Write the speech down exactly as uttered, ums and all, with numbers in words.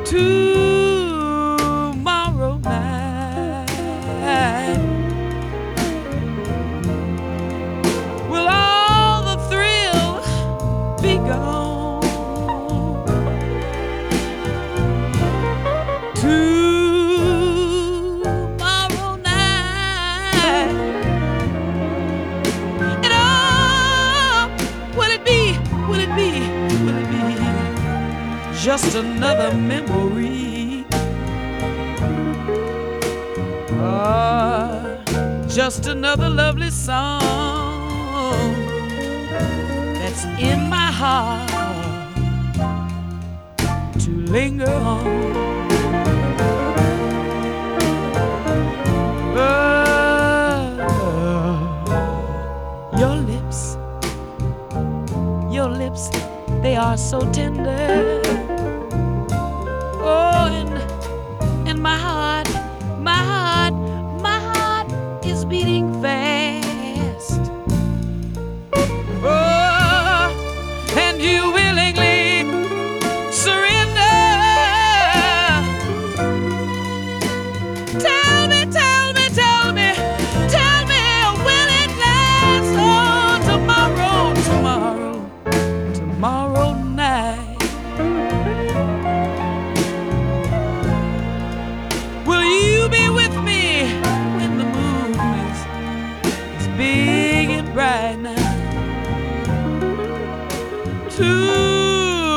tomorrow night. Will all the thrill be gone? Tomorrow night. And oh, will it be, will it be, will it be just another memory? Ah, just another lovely song that's in my heart to linger on. Your lips, your lips, they are so tender. Oh, and, and my heart, my heart, my heart is beating fast. Oh, and you willingly surrender. Tell me, tell me, tell me, tell me, will it last? Oh, tomorrow, tomorrow, tomorrow night. Will you be with me when the moon is, is big and bright now? Tomorrow